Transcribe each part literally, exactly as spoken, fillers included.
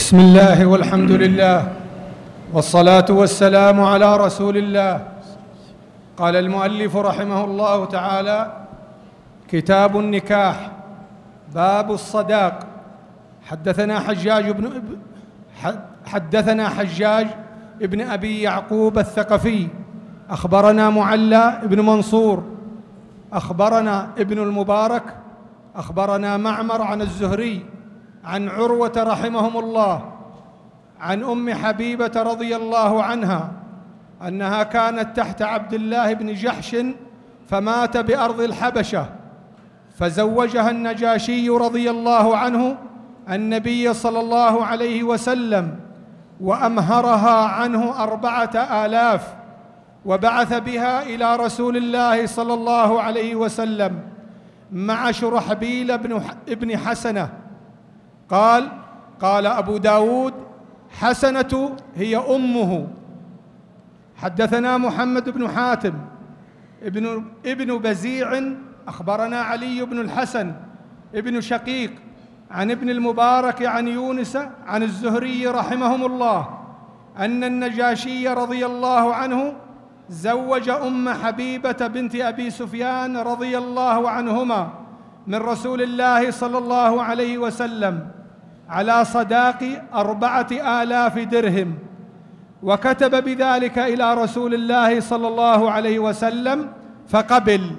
بسم الله والحمد لله والصلاة والسلام على رسول الله. قال المؤلف رحمه الله تعالى: كتاب النكاح، باب الصداق. حدثنا حجاج بن حدثنا حجاج ابن أبي يعقوب الثقفي، أخبرنا معلى بن منصور، أخبرنا ابن المبارك، أخبرنا معمر عن الزهري عن عروة رحمهم الله عن أم حبيبة رضي الله عنها أنها كانت تحت عبد الله بن جحش فمات بأرض الحبشة، فزوجها النجاشي رضي الله عنه النبي صلى الله عليه وسلم، وأمهرها عنه أربعة آلاف، وبعث بها إلى رسول الله صلى الله عليه وسلم مع شرحبيل بن حسنة. قال قال أبو داود: حسنة هي أمه. حدثنا محمد بن حاتم ابن, ابن بزيع، أخبرنا علي بن الحسن ابن شقيق عن ابن المبارك عن يونس عن الزهري رحمهم الله أن النجاشي رضي الله عنه زوج أم حبيبة بنت أبي سفيان رضي الله عنهما من رسول الله صلى الله عليه وسلم على صداق أربعة آلاف درهم، وكتب بذلك إلى رسول الله صلى الله عليه وسلم فقبل.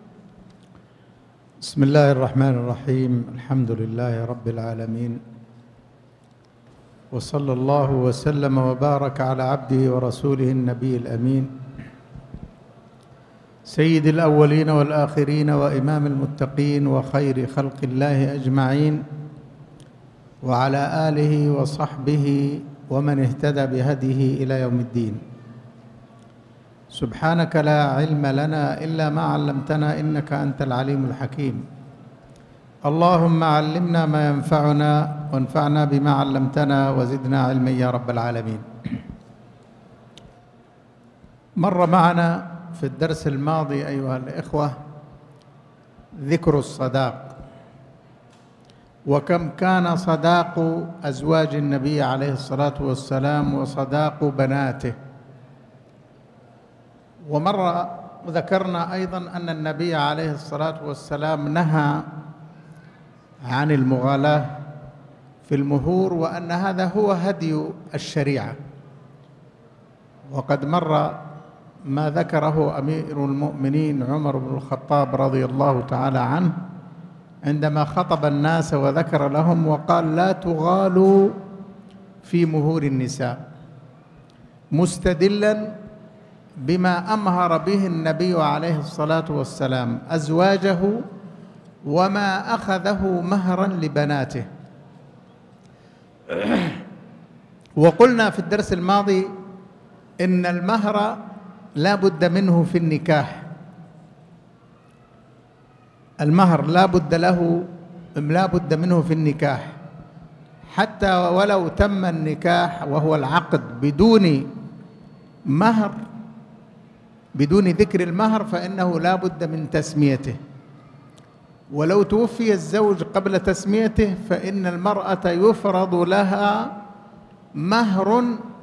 بسم الله الرحمن الرحيم. الحمد لله رب العالمين، وصلى الله وسلم وبارك على عبده ورسوله النبي الأمين سيد الأولين والآخرين وإمام المتقين وخير خلق الله أجمعين، وعلى آله وصحبه ومن اهتدى بهديه إلى يوم الدين. سبحانك لا علم لنا إلا ما علمتنا إنك أنت العليم الحكيم. اللهم علمنا ما ينفعنا وانفعنا بما علمتنا وزدنا علما يا رب العالمين. مر معنا في الدرس الماضي أيها الإخوة ذكر الصداق، وكم كان صداق أزواج النبي عليه الصلاة والسلام وصداق بناته. ومرة ذكرنا أيضا أن النبي عليه الصلاة والسلام نهى عن المغالاة في المهور، وأن هذا هو هدي الشريعة. وقد مر ما ذكره أمير المؤمنين عمر بن الخطاب رضي الله تعالى عنه عندما خطب الناس وذكر لهم وقال: لا تغالوا في مهور النساء، مستدلا بما أمهر به النبي عليه الصلاة والسلام أزواجه وما أخذه مهرا لبناته. وقلنا في الدرس الماضي إن المهر لا بد منه في النكاح، المهر لا بد له لا بد منه في النكاح، حتى ولو تم النكاح وهو العقد بدون مهر، بدون ذكر المهر، فإنه لا بد من تسميته. ولو توفي الزوج قبل تسميته فإن المرأة يفرض لها مهر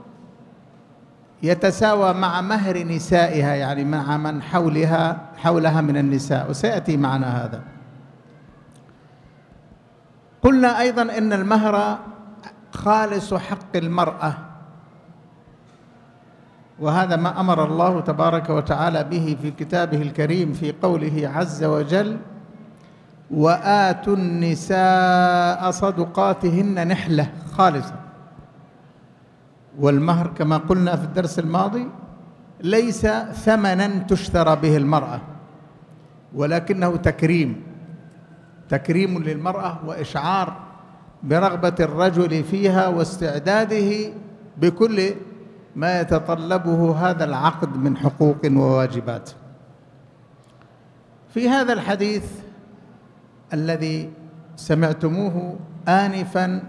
يتساوى مع مهر نسائها، يعني مع من حولها حولها من النساء، وسيأتي معنا هذا. قلنا أيضا إن المهر خالص حق المرأة، وهذا ما أمر الله تبارك وتعالى به في كتابه الكريم في قوله عز وجل: وآتوا النساء صدقاتهن نحلة خالصة. والمهر كما قلنا في الدرس الماضي ليس ثمنا تشترى به المرأة، ولكنه تكريم تكريم للمرأة، وإشعار برغبة الرجل فيها واستعداده بكل ما يتطلبه هذا العقد من حقوق وواجبات. في هذا الحديث الذي سمعتموه آنفا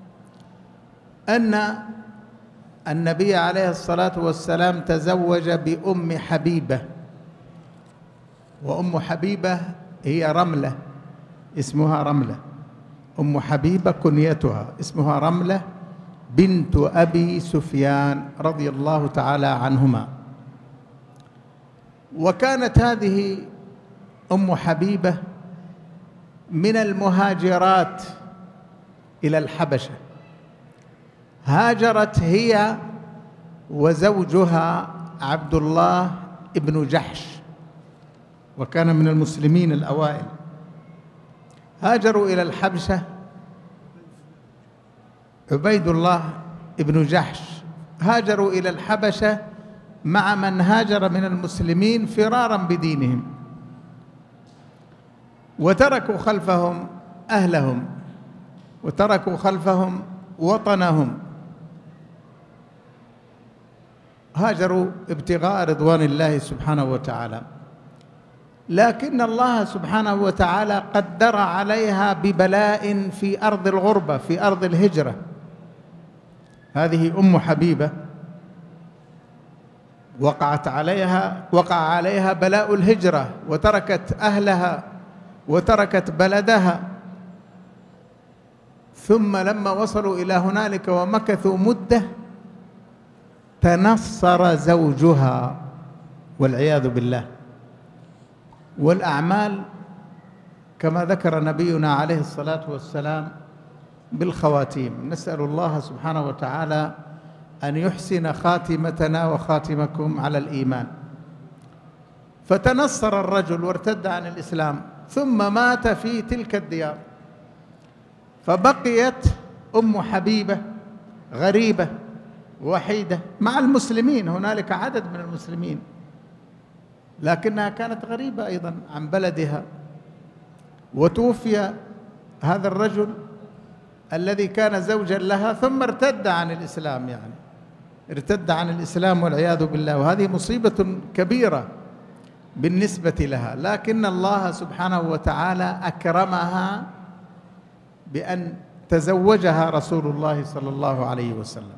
أن النبي عليه الصلاة والسلام تزوج بأم حبيبة، وأم حبيبة هي رملة، اسمها رملة. أم حبيبة كنيتها اسمها رملة بنت أبي سفيان رضي الله تعالى عنهما. وكانت هذه أم حبيبة من المهاجرات إلى الحبشة، هاجرت هي وزوجها عبد الله بن جحش، وكان من المسلمين الأوائل. هاجروا إلى الحبشة. عبيد الله بن جحش هاجروا إلى الحبشة مع من هاجر من المسلمين فرارا بدينهم، وتركوا خلفهم أهلهم وتركوا خلفهم وطنهم، هاجروا ابتغاء رضوان الله سبحانه وتعالى. لكن الله سبحانه وتعالى قدر عليها ببلاء في أرض الغربة، في أرض الهجرة. هذه أم حبيبة وقعت عليها وقع عليها بلاء الهجرة، وتركت أهلها وتركت بلدها. ثم لما وصلوا إلى هنالك ومكثوا مدة تنصر زوجها والعياذ بالله. والأعمال كما ذكر نبينا عليه الصلاة والسلام بالخواتيم. نسأل الله سبحانه وتعالى أن يحسن خاتمتنا وخاتمكم على الإيمان. فتنصر الرجل وارتد عن الإسلام ثم مات في تلك الديار، فبقيت أم حبيبة غريبة وحيدة مع المسلمين، هنالك عدد من المسلمين، لكنها كانت غريبة أيضا عن بلدها. وتوفي هذا الرجل الذي كان زوجا لها ثم ارتد عن الإسلام، يعني ارتد عن الإسلام والعياذ بالله، وهذه مصيبة كبيرة بالنسبة لها. لكن الله سبحانه وتعالى أكرمها بأن تزوجها رسول الله صلى الله عليه وسلم،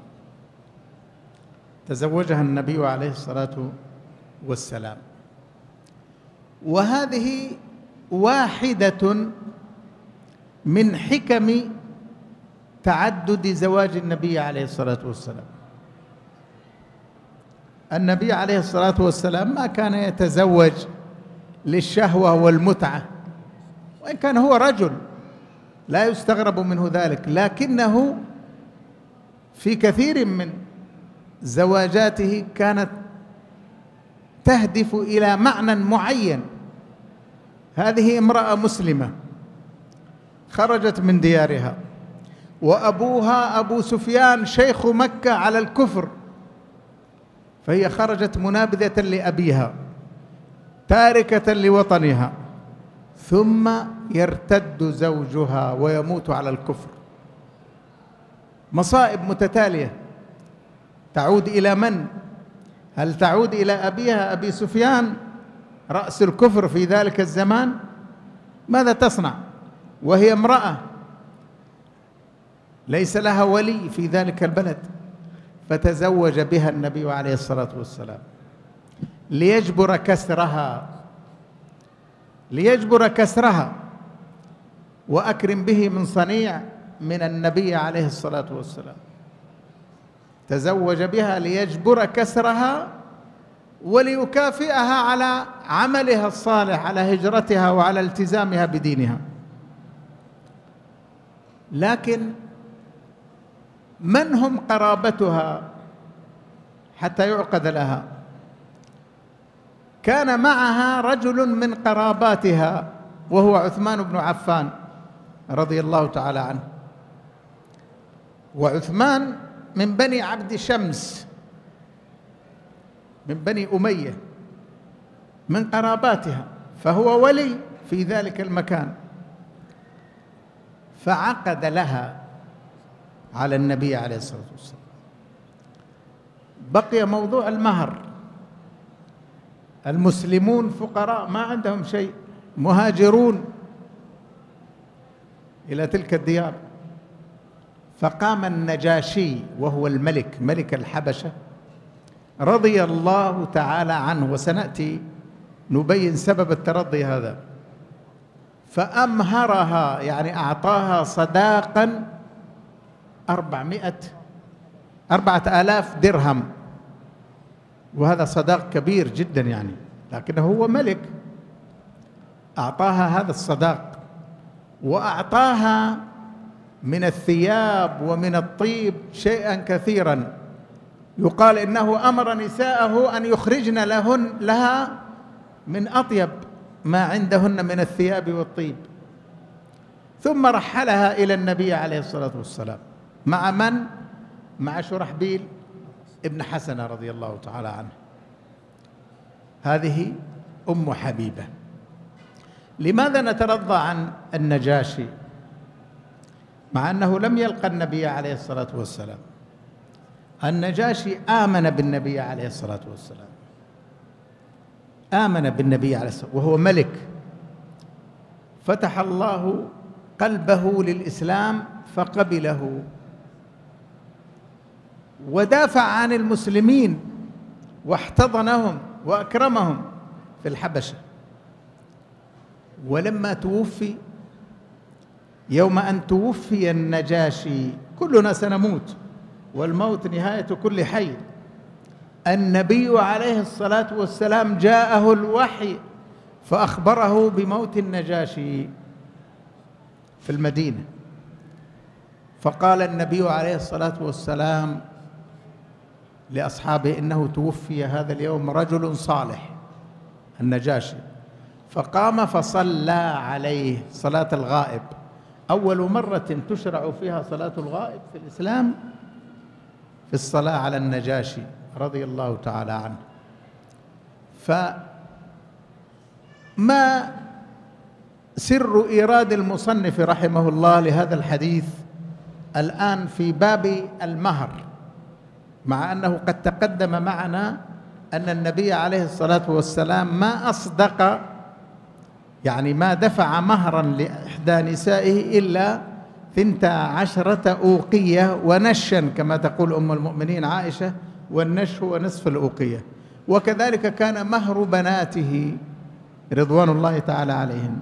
تزوجها النبي عليه الصلاة والسلام. وهذه واحدة من حكم تعدد زواج النبي عليه الصلاة والسلام. النبي عليه الصلاة والسلام ما كان يتزوج للشهوة والمتعة، وإن كان هو رجل لا يستغرب منه ذلك، لكنه في كثير من زواجاته كانت تهدف إلى معنى معين. هذه امرأة مسلمة خرجت من ديارها، وأبوها أبو سفيان شيخ مكة على الكفر، فهي خرجت منابذة لأبيها تاركة لوطنها، ثم يرتد زوجها ويموت على الكفر. مصائب متتالية تعود إلى من؟ هل تعود إلى أبيها أبي سفيان رأس الكفر في ذلك الزمان؟ ماذا تصنع وهي امرأة ليس لها ولي في ذلك البلد؟ فتزوج بها النبي عليه الصلاة والسلام ليجبر كسرها ليجبر كسرها وأكرم به من صنيع من النبي عليه الصلاة والسلام. تزوج بها ليجبر كسرها وليكافئها على عملها الصالح، على هجرتها وعلى التزامها بدينها. لكن من هم قرابتها حتى يعقد لها؟ كان معها رجل من قراباتها وهو عثمان بن عفان رضي الله تعالى عنه. وعثمان من بني عبد شمس، من بني أمية، من قراباتها، فهو ولي في ذلك المكان. فعقد لها على النبي عليه الصلاة والسلام. بقي موضوع المهر. المسلمون فقراء ما عندهم شيء، مهاجرون إلى تلك الديار. فقام النجاشي وهو الملك، ملك الحبشة رضي الله تعالى عنه، وسنأتي نبين سبب الترضي هذا. فأمهرها، يعني أعطاها صداقا أربعمائة أربعة آلاف درهم، وهذا صداق كبير جدا يعني، لكنه هو ملك أعطاها هذا الصداق، وأعطاها من الثياب ومن الطيب شيئا كثيرا. يقال إنه أمر نساءه أن يخرجن لهن لها من أطيب ما عندهن من الثياب والطيب، ثم رحلها إلى النبي عليه الصلاة والسلام. مع من؟ مع شرحبيل ابن حسنة رضي الله تعالى عنه. هذه أم حبيبة. لماذا نترضى عن النجاشي مع أنه لم يلقى النبي عليه الصلاة والسلام؟ النجاشي آمن بالنبي عليه الصلاة والسلام، آمن بالنبي عليه الصلاة والسلام وهو ملك، فتح الله قلبه للإسلام فقبله، ودافع عن المسلمين واحتضنهم وأكرمهم في الحبشة. ولما توفي، يوم أن توفي النجاشي، كلنا سنموت والموت نهاية كل حي، النبي عليه الصلاة والسلام جاءه الوحي فأخبره بموت النجاشي في المدينة. فقال النبي عليه الصلاة والسلام لأصحابه إنه توفي هذا اليوم رجل صالح النجاشي، فقام فصلى عليه صلاة الغائب، أول مرة تشرع فيها صلاة الغائب في الإسلام في الصلاة على النجاشي رضي الله تعالى عنه. فما سر إيراد المصنف رحمه الله لهذا الحديث الآن في باب المهر، مع أنه قد تقدم معنا أن النبي عليه الصلاة والسلام ما أصدق، يعني ما دفع مهرا لإحدى نسائه إلا ثنتا عشرة أوقية ونشا، كما تقول أم المؤمنين عائشة، والنش هو نصف الأوقية. وكذلك كان مهر بناته رضوان الله تعالى عليهن.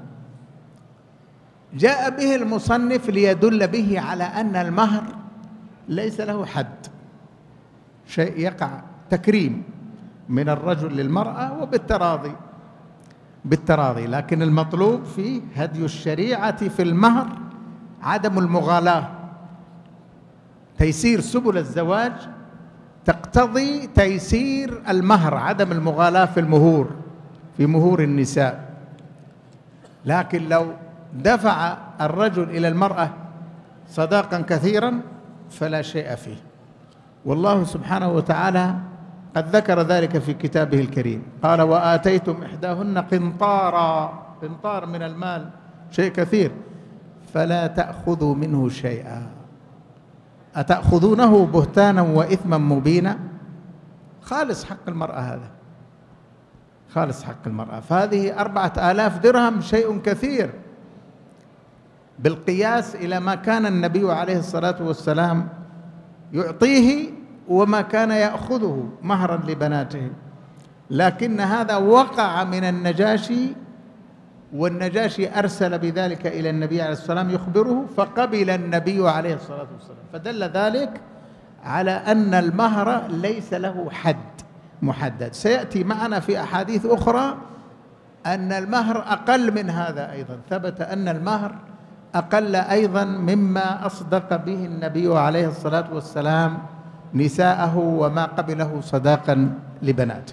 جاء به المصنف ليدل به على أن المهر ليس له حد، شيء يقع تكريم من الرجل للمرأة وبالتراضي بالتراضي، لكن المطلوب في هدي الشريعة في المهر عدم المغالاة. تيسير سبل الزواج تقتضي تيسير المهر، عدم المغالاة في المهور في مهور النساء. لكن لو دفع الرجل إلى المرأة صداقا كثيرا فلا شيء فيه، والله سبحانه وتعالى قد ذكر ذلك في كتابه الكريم، قال وآتيتم إحداهن قنطارا، قنطار من المال شيء كثير، فلا تأخذوا منه شيئا أتأخذونه بهتانا وإثما مبينا. خالص حق المرأة، هذا خالص حق المرأة. فهذه أربعة آلاف درهم شيء كثير بالقياس إلى ما كان النبي عليه الصلاة والسلام يعطيه وما كان يأخذه مهرا لبناته. لكن هذا وقع من النجاشي، والنجاشي أرسل بذلك إلى النبي عليه الصلاة والسلام يخبره، فقبل النبي عليه الصلاة والسلام. فدل ذلك على أن المهر ليس له حد محدد. سيأتي معنا في أحاديث أخرى أن المهر أقل من هذا أيضا، ثبت أن المهر أقل أيضا مما أصدق به النبي عليه الصلاة والسلام نساءه وما قبله صداقا لبناته.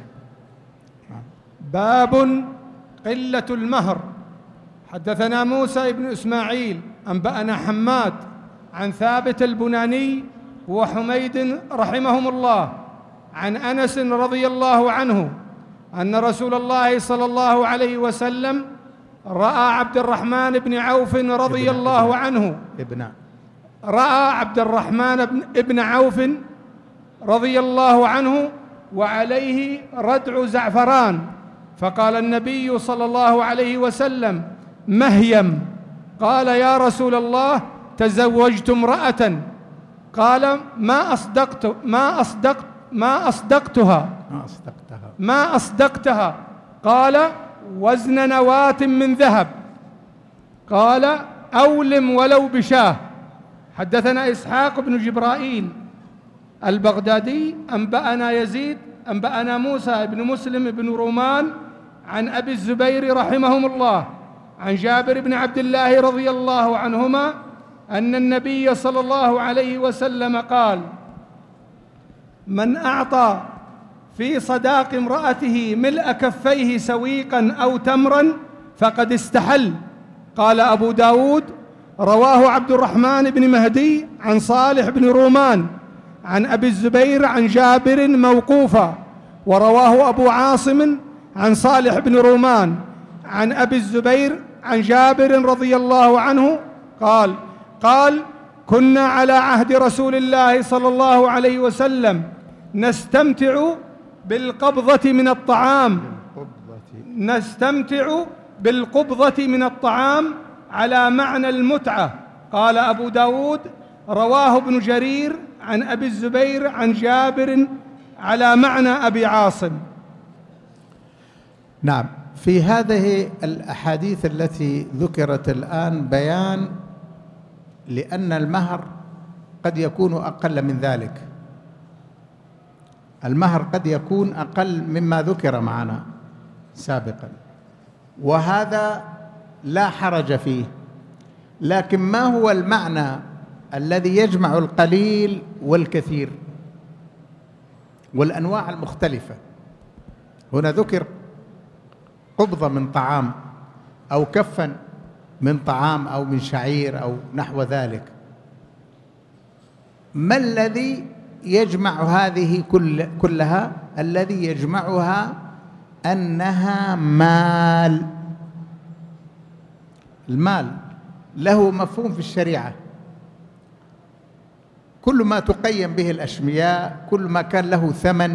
باب قلة المهر. حدثنا موسى بن إسماعيل أنبأنا حماد عن ثابت البناني وحميد رحمهم الله عن أنس رضي الله عنه أن رسول الله صلى الله عليه وسلم رأى عبد الرحمن بن عوف رضي الله عنه ابن رأى عبد الرحمن بن عوف رضي الله عنه وعليه ردع زعفران، فقال النبي صلى الله عليه وسلم مهيم. قال يا رسول الله تزوجت امرأة. قال ما أصدقت ما أصدقت ما أصدقتها ما أصدقتها ما أصدقتها قال وزن نواة من ذهب. قال أولم ولو بشاه. حدثنا إسحاق بن جبرائيل البغدادي أنبأنا يزيد أنبأنا موسى بن مسلم بن رومان عن أبي الزبير رحمهم الله عن جابر بن عبد الله رضي الله عنهما أن النبي صلى الله عليه وسلم قال: من أعطى في صداق امرأته ملء كفيه سويقا أو تمرا فقد استحل. قال أبو داود: رواه عبد الرحمن بن مهدي عن صالح بن رومان عن أبي الزبير عن جابر موقوفا، ورواه أبو عاصم عن صالح بن رومان عن أبي الزبير عن جابر رضي الله عنه قال: قال: كنا على عهد رسول الله صلى الله عليه وسلم نستمتع بالقبضة من الطعام نستمتع بالقبضة من الطعام على معنى المتعة. قال أبو داود: رواه ابن جرير عن أبي الزبير عن جابر على معنى أبي عاصم. نعم، في هذه الأحاديث التي ذكرت الآن بيان لأن المهر قد يكون أقل من ذلك. المهر قد يكون أقل مما ذكر معنا سابقا، وهذا لا حرج فيه. لكن ما هو المعنى الذي يجمع القليل والكثير والأنواع المختلفة؟ هنا ذكر قبضة من طعام أو كفا من طعام أو من شعير أو نحو ذلك. ما الذي يجمع هذه كل كلها؟ الذي يجمعها أنها مال. المال له مفهوم في الشريعة، كل ما تقيم به الأشمياء، كل ما كان له ثمن،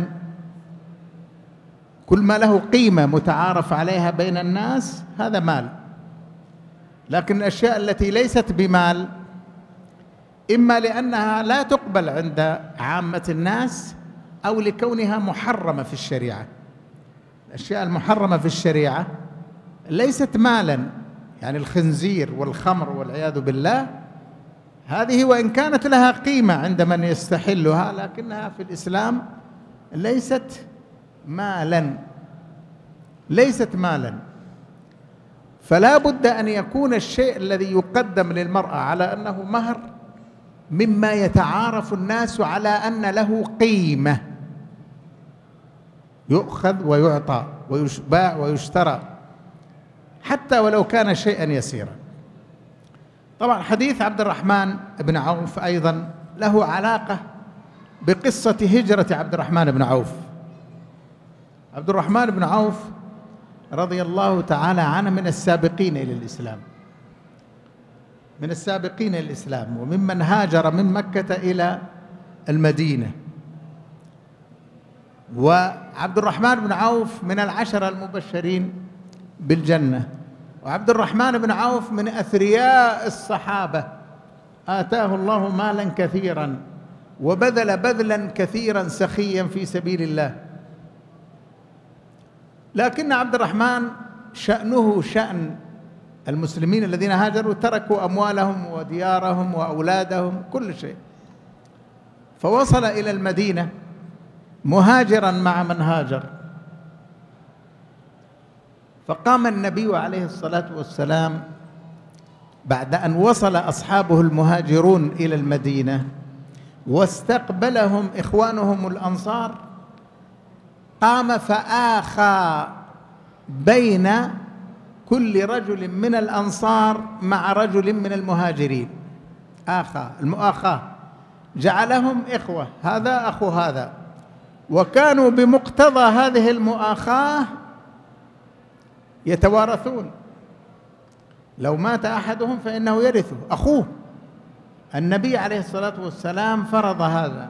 كل ما له قيمة متعارف عليها بين الناس، هذا مال. لكن الأشياء التي ليست بمال إما لأنها لا تقبل عند عامة الناس أو لكونها محرمة في الشريعة. الأشياء المحرمة في الشريعة ليست مالا، يعني الخنزير والخمر والعياذ بالله، هذه وإن كانت لها قيمة عند من يستحلها لكنها في الإسلام ليست مالا، ليست مالا. فلا بد أن يكون الشيء الذي يقدم للمرأة على أنه مهر مما يتعارف الناس على أن له قيمة، يؤخذ ويعطى ويباع ويشترى حتى ولو كان شيئا يسيرا. طبعا حديث عبد الرحمن بن عوف أيضا له علاقة بقصة هجرة عبد الرحمن بن عوف. عبد الرحمن بن عوف رضي الله تعالى عنه من السابقين إلى الإسلام، من السابقين إلى الإسلام، وممن هاجر من مكة إلى المدينة. وعبد الرحمن بن عوف من العشرة المبشرين بالجنة، وعبد الرحمن بن عوف من أثرياء الصحابة، آتاه الله مالا كثيرا وبذل بذلا كثيرا سخيا في سبيل الله. لكن عبد الرحمن شأنه شأن المسلمين الذين هاجروا، تركوا أموالهم وديارهم وأولادهم كل شيء، فوصل إلى المدينة مهاجرا مع من هاجر. فقام النبي عليه الصلاة والسلام بعد أن وصل أصحابه المهاجرون إلى المدينة واستقبلهم إخوانهم الأنصار، قام فآخى بين كل رجل من الأنصار مع رجل من المهاجرين. آخى، المؤاخاة، جعلهم إخوة، هذا أخو هذا، وكانوا بمقتضى هذه المؤاخاة يتوارثون. لو مات أحدهم فإنه يرثه أخوه. النبي عليه الصلاة والسلام فرض هذا،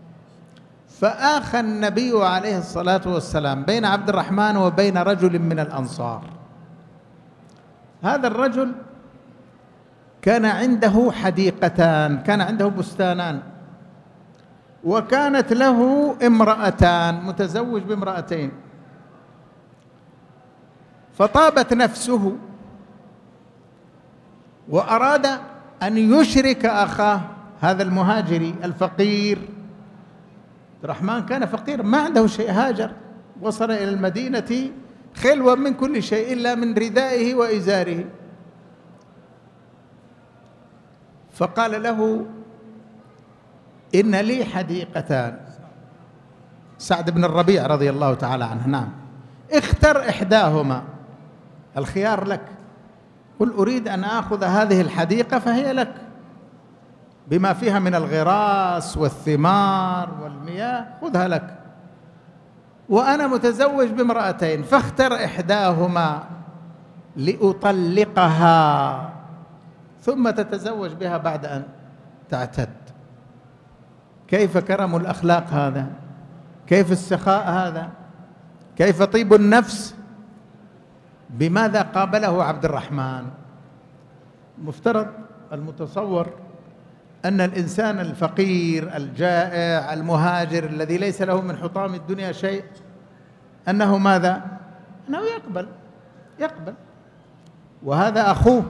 فآخى النبي عليه الصلاة والسلام بين عبد الرحمن وبين رجل من الأنصار. هذا الرجل كان عنده حديقتان، كان عنده بستانان، وكانت له امرأتان، متزوج بامرأتين. فطابت نفسه وأراد أن يشرك أخاه هذا المهاجري الفقير عبد الرحمن كان فقيرا ما عنده شيء، هاجر وصل إلى المدينة خلوا من كل شيء إلا من ردائه وإزاره. فقال له إن لي حديقتان. سعد بن الربيع رضي الله تعالى عنه، نعم، اختر إحداهما، الخيار لك، قل أريد أن آخذ هذه الحديقة فهي لك بما فيها من الغراس والثمار والمياه، خذها لك، وأنا متزوج بامرأتين فاختر إحداهما لأطلقها ثم تتزوج بها بعد أن تعتد. كيف كرم الأخلاق هذا؟ كيف السخاء هذا؟ كيف طيب النفس؟ بماذا قابله عبد الرحمن؟ مفترض المتصور أن الإنسان الفقير الجائع المهاجر الذي ليس له من حطام الدنيا شيء أنه ماذا؟ أنه يقبل يقبل وهذا أخوه.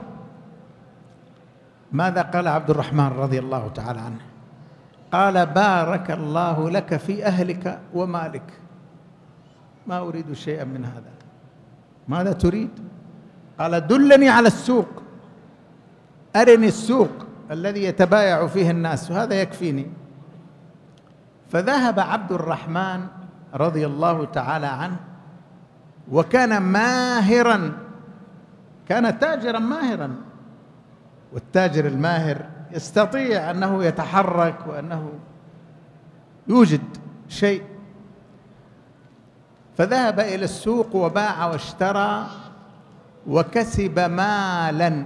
ماذا قال عبد الرحمن رضي الله تعالى عنه؟ قال بارك الله لك في أهلك ومالك، ما أريد شيئا من هذا. ماذا تريد؟ قال دلني على السوق، أرني السوق الذي يتبايع فيه الناس وهذا يكفيني. فذهب عبد الرحمن رضي الله تعالى عنه وكان ماهرا، كان تاجرا ماهرا، والتاجر الماهر يستطيع أنه يتحرك وأنه يوجد شيء. فذهب إلى السوق وباع واشترى وكسب مالا،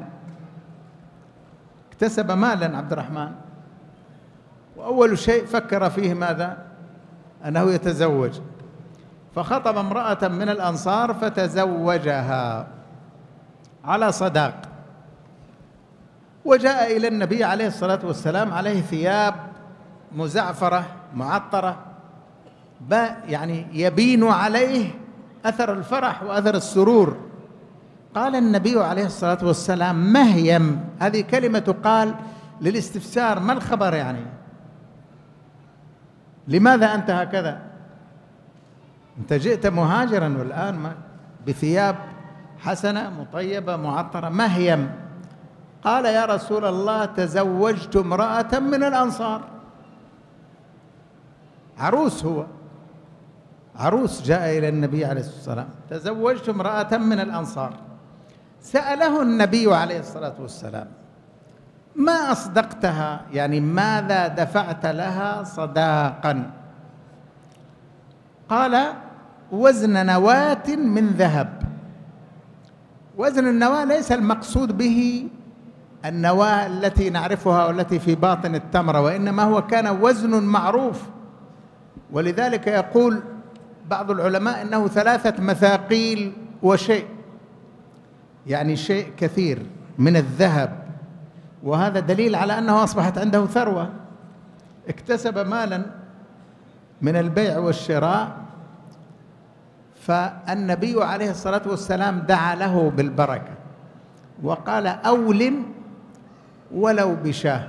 اكتسب مالا عبد الرحمن. وأول شيء فكر فيه ماذا؟ أنه يتزوج، فخطب امرأة من الأنصار فتزوجها على صداق، وجاء إلى النبي عليه الصلاة والسلام عليه ثياب مزعفرة معطرة، يعني يبين عليه أثر الفرح وأثر السرور. قال النبي عليه الصلاة والسلام مهيم، هذه كلمة تقال للاستفسار، ما الخبر يعني؟ لماذا أنت هكذا؟ أنت جئت مهاجرا والآن ما بثياب حسنة مطيبة معطرة، مهيم. قال يا رسول الله تزوجت امرأة من الأنصار، عروس، هو عروس جاء إلى النبي عليه الصلاة والسلام، تزوجت امرأة من الأنصار. سأله النبي عليه الصلاة والسلام ما أصدقتها، يعني ماذا دفعت لها صداقا؟ قال وزن نواة من ذهب. وزن النواة ليس المقصود به النواة التي نعرفها والتي في باطن التمرة، وإنما هو كان وزن معروف، ولذلك يقول بعض العلماء إنه ثلاثة مثاقيل وشيء، يعني شيء كثير من الذهب، وهذا دليل على أنه أصبحت عنده ثروة، اكتسب مالا من البيع والشراء. فالنبي عليه الصلاة والسلام دعا له بالبركة وقال أولم ولو بشاه،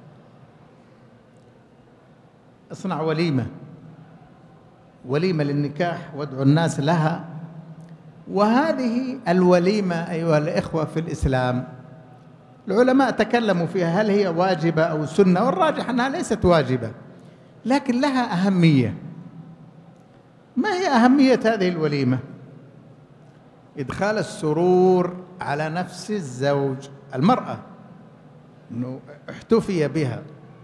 اصنع وليمة، وليمة للنكاح وادعو الناس لها. وهذه الوليمة أيها الإخوة في الإسلام العلماء تكلموا فيها هل هي واجبة أو سنة، والراجح أنها ليست واجبة لكن لها أهمية. ما هي أهمية هذه الوليمة؟ إدخال السرور على نفس الزوج، المرأة أنه احتفي بها،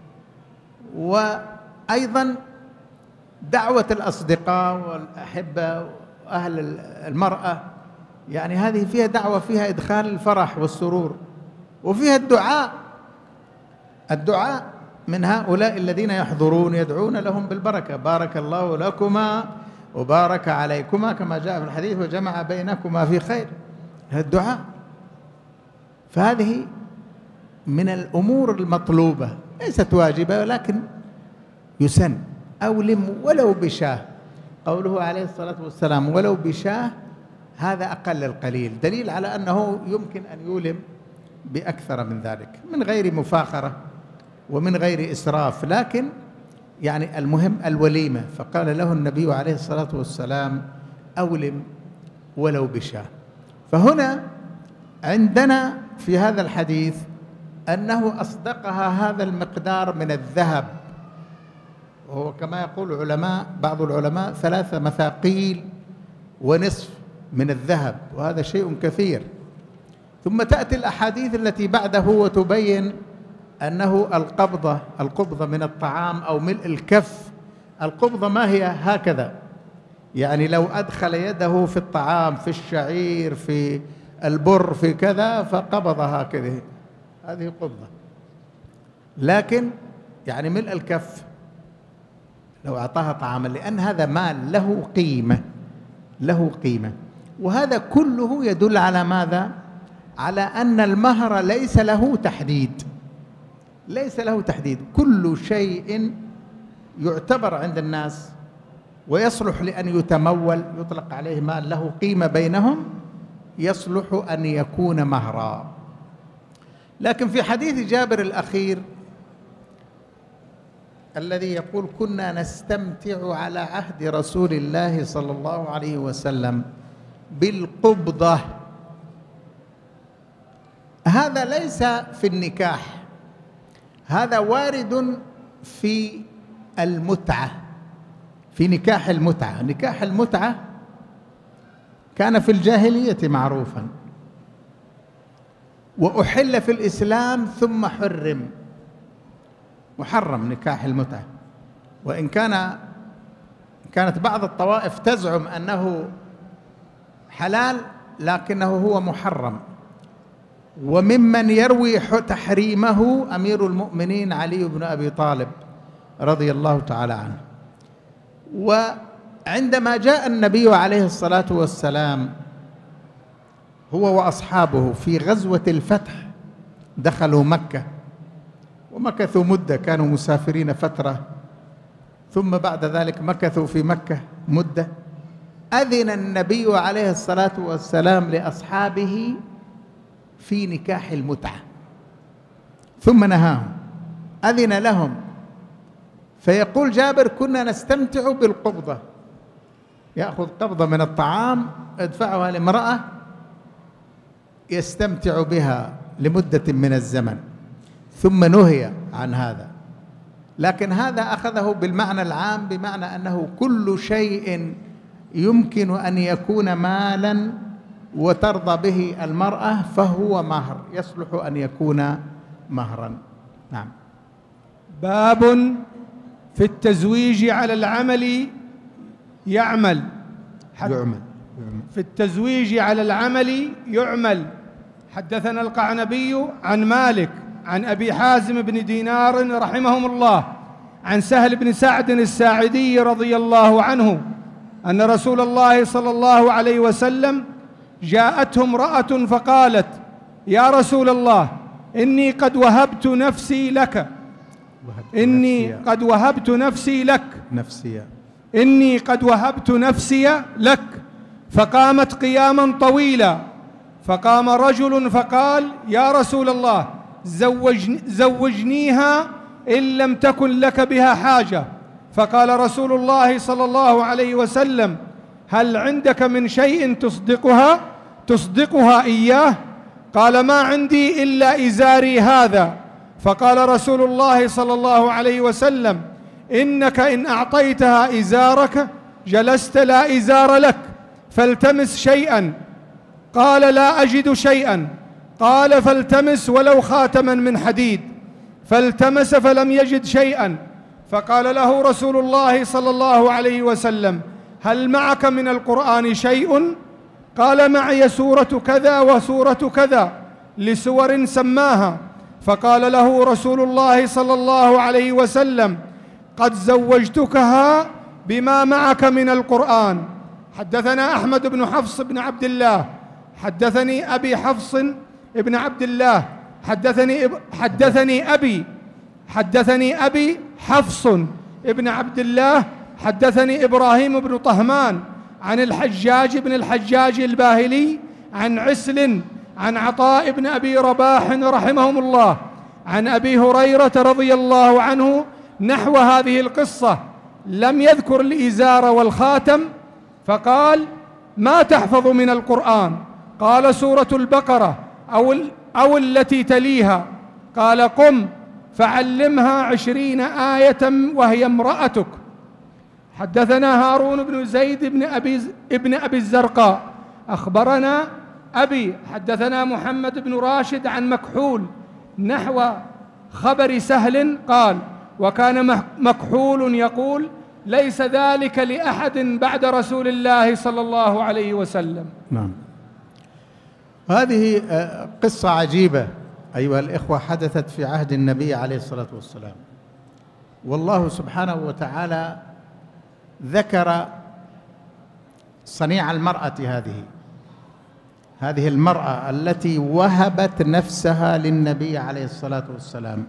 وأيضا دعوة الأصدقاء والأحبة وأهل المرأة، يعني هذه فيها دعوة، فيها إدخال الفرح والسرور، وفيها الدعاء، الدعاء من هؤلاء الذين يحضرون يدعون لهم بالبركة، بارك الله لكما وبارك عليكما كما جاء في الحديث وجمع بينكما في خير، هذا الدعاء. فهذه من الأمور المطلوبة، ليست واجبة ولكن يسن. أولم ولو بشاه، قوله عليه الصلاة والسلام ولو بشاه، هذا أقل القليل، دليل على أنه يمكن أن يولم بأكثر من ذلك من غير مفاخرة ومن غير إسراف، لكن يعني المهم الوليمة. فقال له النبي عليه الصلاة والسلام أولم ولو بشاة. فهنا عندنا في هذا الحديث أنه أصدقها هذا المقدار من الذهب، وهو كما يقول العلماء بعض العلماء ثلاثة مثاقيل ونصف من الذهب، وهذا شيء كثير. ثم تأتي الأحاديث التي بعده وتبين أنه القبضة القبضة من الطعام أو ملء الكف. القبضة ما هي هكذا، يعني لو أدخل يده في الطعام في الشعير في البر في كذا فقبض هكذا، هذه قبضة. لكن يعني ملء الكف لو أعطاها طعاما، لأن هذا مال له قيمة، له قيمة. وهذا كله يدل على ماذا؟ على أن المهر ليس له تحديد، ليس له تحديد. كل شيء يعتبر عند الناس ويصلح لأن يتمول يطلق عليه مال له قيمة بينهم، يصلح أن يكون مهرا. لكن في حديث جابر الأخير الذي يقول كنا نستمتع على عهد رسول الله صلى الله عليه وسلم بالقبضة، هذا ليس في النكاح، هذا وارد في المتعة، في نكاح المتعة. نكاح المتعة كان في الجاهلية معروفا، وأحل في الإسلام ثم حرم، محرم نكاح المتعة. وإن كان كانت بعض الطوائف تزعم أنه حلال لكنه هو محرم. وممن يروي تحريمه أمير المؤمنين علي بن أبي طالب رضي الله تعالى عنه. وعندما جاء النبي عليه الصلاة والسلام هو وأصحابه في غزوة الفتح، دخلوا مكة ومكثوا مدة، كانوا مسافرين فترة، ثم بعد ذلك مكثوا في مكة مدة. أذن النبي عليه الصلاة والسلام لأصحابه في نكاح المتعة ثم نهاهم، أذن لهم. فيقول جابر كنا نستمتع بالقبضة، يأخذ قبضة من الطعام يدفعها لامرأة يستمتع بها لمدة من الزمن، ثم نهي عن هذا. لكن هذا أخذه بالمعنى العام، بمعنى أنه كل شيء يمكن أن يكون مالا وترضى به المرأة فهو مهر، يصلح أن يكون مهرا. نعم. باب في التزويج على العمل يعمل يعمل في التزويج على العمل يعمل. حدثنا القعنبي عن مالك عن أبي حازم بن دينار رحمهم الله عن سهل بن سعد الساعدي رضي الله عنه أن رسول الله صلى الله عليه وسلم جاءته امرأة فقالت: يا رسول الله إني قد وهبت نفسي لك إني قد وهبت نفسي لك نفسي إني قد وهبت نفسي لك. فقامت قياما طويلا، فقام رجل فقال: يا رسول الله زوجني زوجنيها إن لم تكن لك بها حاجة. فقال رسول الله صلى الله عليه وسلم: هل عندك من شيء تصدقها تصدقها إياه؟ قال: ما عندي إلا إزاري هذا. فقال رسول الله صلى الله عليه وسلم: إنك إن أعطيتها إزارك جلست لا إزار لك، فالتمس شيئا. قال: لا أجد شيئا. قال: فالتمس ولو خاتما من حديد. فالتمس فلم يجد شيئا. فقال له رسول الله صلى الله عليه وسلم: هل معك من القرآن شيء؟ قال: معي سورة كذا وسورة كذا، لسور سماها. فقال له رسول الله صلى الله عليه وسلم: قد زوجتكها بما معك من القرآن. حدثنا أحمد بن حفص بن عبد الله حدثني أبي حفص بن عبد الله حدثني حدثني أبي حدثني أبي حفص بن عبد الله حدثني إبراهيم بن طهمان عن الحجاج بن الحجاج الباهلي عن عسل عن عطاء بن أبي رباح رحمهم الله عن أبي هريرة رضي الله عنه نحو هذه القصة، لم يذكر الإزار والخاتم، فقال: ما تحفظ من القرآن؟ قال: سورة البقرة أو, أو التي تليها. قال: قم فعلمها عشرين آية وهي امرأتك. حدثنا هارون بن زيد بن أبي, ابن أبي الزرقاء أخبرنا أبي حدثنا محمد بن راشد عن مكحول نحو خبر سهل قال: وكان مكحول يقول: ليس ذلك لأحد بعد رسول الله صلى الله عليه وسلم. نعم. هذه قصة عجيبة أيها الإخوة، حدثت في عهد النبي عليه الصلاة والسلام، والله سبحانه وتعالى ذكر صنيع المرأة هذه هذه المرأة التي وهبت نفسها للنبي عليه الصلاة والسلام.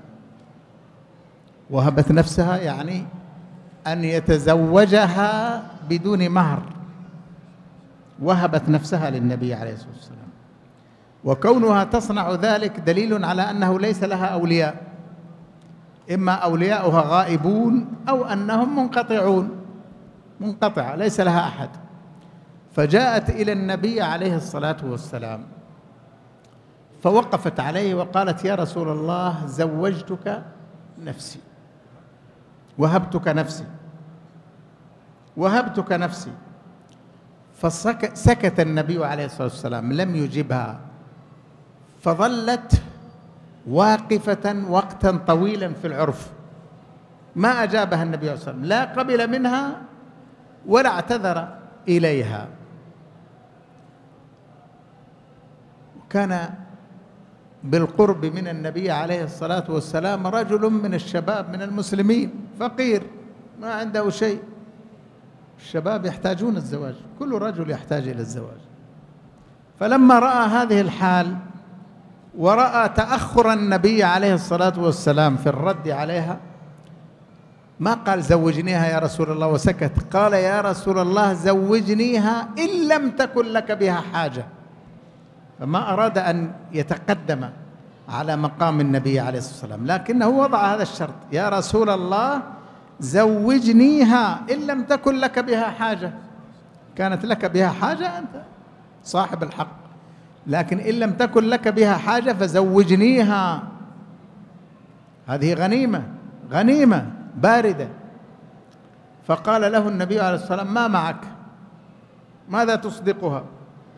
وهبت نفسها يعني أن يتزوجها بدون مهر، وهبت نفسها للنبي عليه الصلاة والسلام. وكونها تصنع ذلك دليل على أنه ليس لها أولياء، إما أولياؤها غائبون أو أنهم منقطعون منقطعة ليس لها أحد. فجاءت إلى النبي عليه الصلاة والسلام فوقفت عليه وقالت: يا رسول الله، زوجتك نفسي، وهبتك نفسي وهبتك نفسي فسكت النبي عليه الصلاة والسلام، لم يجبها، فظلت واقفة وقتا طويلا في العرف، ما أجابها النبي صلى الله عليه وسلم، لا قبل منها ولا اعتذر إليها. كان بالقرب من النبي عليه الصلاة والسلام رجل من الشباب من المسلمين فقير ما عنده شيء. الشباب يحتاجون الزواج، كل رجل يحتاج إلى الزواج. فلما رأى هذه الحال ورأى تأخر النبي عليه الصلاة والسلام في الرد عليها، ما قال: زوجنيها يا رسول الله وسكت، قال: يا رسول الله، زوجنيها إن لم تكن لك بها حاجة. فما أراد أن يتقدم على مقام النبي عليه الصلاة والسلام، لكنه وضع هذا الشرط: يا رسول الله، زوجنيها إن لم تكن لك بها حاجة. كانت لك بها حاجة أنت صاحب الحق، لكن إن لم تكن لك بها حاجة فزوجنيها. هذه غنيمة غنيمة باردة. فقال له النبي عليه الصلاة والسلام: ما معك؟ ماذا تصدقها؟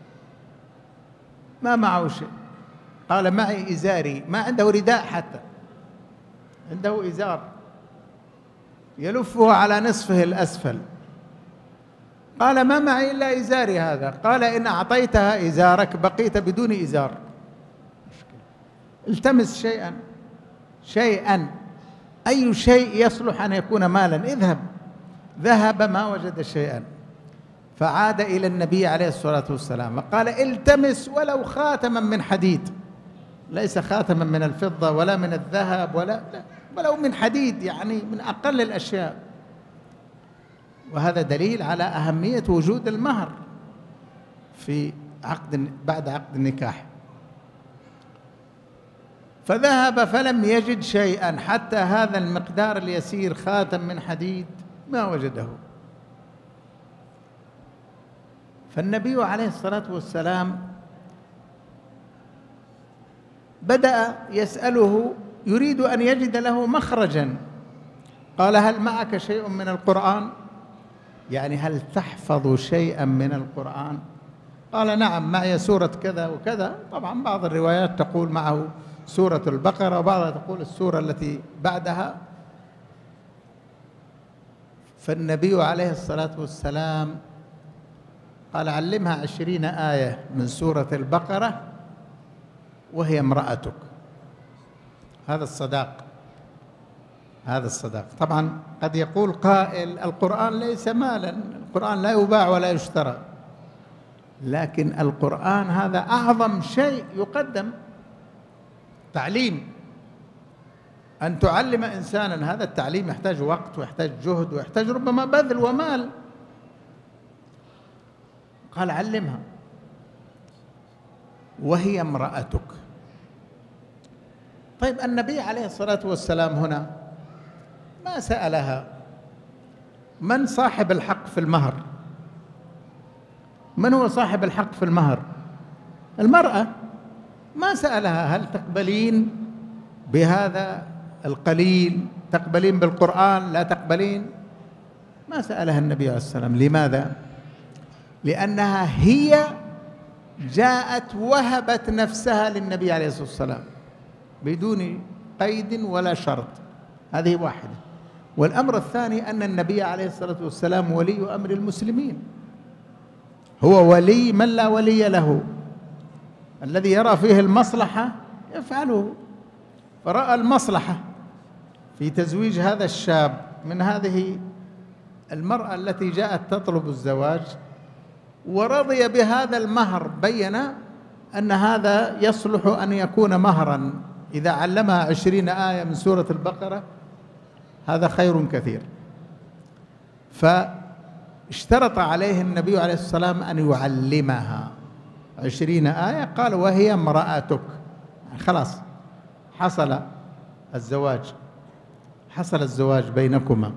ما معه شيء. قال: معي إزاري. ما عنده رداء حتى، عنده إزار يلفه على نصفه الأسفل. قال: ما معي إلا إزاري هذا. قال: إن أعطيتها إزارك بقيت بدون إزار. التمس شيئا شيئا أي شيء يصلح أن يكون مالا، اذهب. ذهب ما وجد شيئا، فعاد إلى النبي عليه الصلاة والسلام وقال: التمس ولو خاتما من حديد، ليس خاتما من الفضة ولا من الذهب ولا لا، ولو من حديد، يعني من أقل الأشياء. وهذا دليل على أهمية وجود المهر في عقد بعد عقد النكاح. فذهب فلم يجد شيئا، حتى هذا المقدار اليسير خاتم من حديد ما وجده. فالنبي عليه الصلاة والسلام بدأ يسأله، يريد أن يجد له مخرجا. قال: هل معك شيء من القرآن؟ يعني هل تحفظ شيئا من القرآن؟ قال: نعم، معي سورة كذا وكذا. طبعا بعض الروايات تقول معه سورة البقرة، وبعضها تقول السورة التي بعدها. فالنبي عليه الصلاة والسلام قال: علمها عشرين آية من سورة البقرة وهي امرأتك. هذا الصداق، هذا الصداق. طبعا قد يقول قائل: القرآن ليس مالا، القرآن لا يباع ولا يشترى. لكن القرآن هذا أعظم شيء يقدم، تعليم. أن تعلم إنسانا، هذا التعليم يحتاج وقت ويحتاج جهد ويحتاج ربما بذل ومال. قال: علمها وهي امرأتك. طيب النبي عليه الصلاة والسلام هنا ما سألها من صاحب الحق في المهر. من هو صاحب الحق في المهر؟ المرأة. ما سألها هل تقبلين بهذا القليل، تقبلين بالقرآن، لا تقبلين. ما سألها النبي عليه الصلاة والسلام. لماذا؟ لأنها هي جاءت وهبت نفسها للنبي عليه الصلاة والسلام بدون قيد ولا شرط. هذه واحدة. والأمر الثاني أن النبي عليه الصلاة والسلام ولي أمر المسلمين، هو ولي من لا ولي له، الذي يرى فيه المصلحة يفعله. فرأى المصلحة في تزويج هذا الشاب من هذه المرأة التي جاءت تطلب الزواج، ورضي بهذا المهر. بين أن هذا يصلح أن يكون مهرا، إذا علمها عشرين آية من سورة البقرة هذا خير كثير. فاشترط عليه النبي عليه الصلاة والسلام أن يعلمها عشرين آية. قال وهي امرأتك. خلاص حصل الزواج، حصل الزواج بينكما.